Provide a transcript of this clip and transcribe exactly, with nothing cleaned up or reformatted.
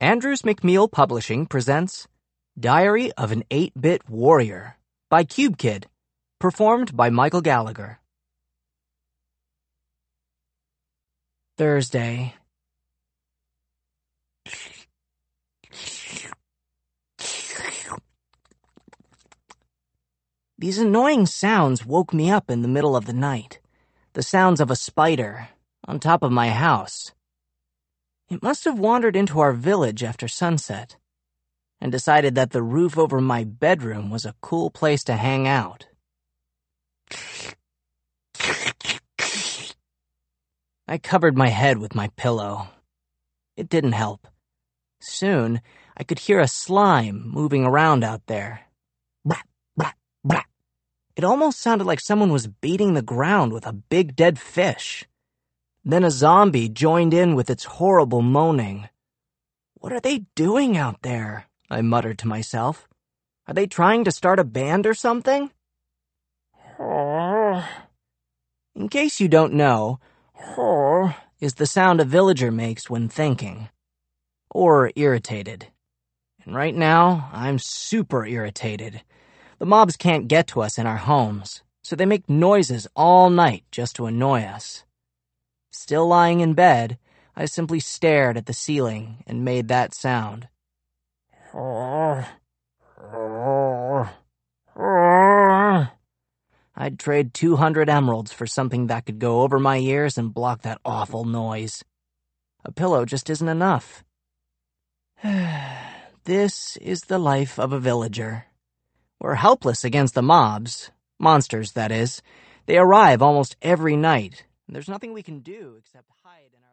Andrews McMeel Publishing presents Diary of an eight-Bit Warrior by Cube Kid, performed by Michael Gallagher. Thursday. These annoying sounds woke me up in the middle of the night. The sounds of a spider on top of my house. It must have wandered into our village after sunset and decided that the roof over my bedroom was a cool place to hang out. I covered my head with my pillow. It didn't help. Soon, I could hear a slime moving around out there. Blah, blah, blah. It almost sounded like someone was beating the ground with a big dead fish. Then a zombie joined in with its horrible moaning. What are they doing out there? I muttered to myself. Are they trying to start a band or something? In case you don't know, is the sound a villager makes when thinking or irritated. And right now, I'm super irritated. The mobs can't get to us in our homes, so they make noises all night just to annoy us. Still lying in bed, I simply stared at the ceiling and made that sound. I'd trade two hundred emeralds for something that could go over my ears and block that awful noise. A pillow just isn't enough. This is the life of a villager. We're helpless against the mobs. Monsters, that is. They arrive almost every night. There's nothing we can do except hide in our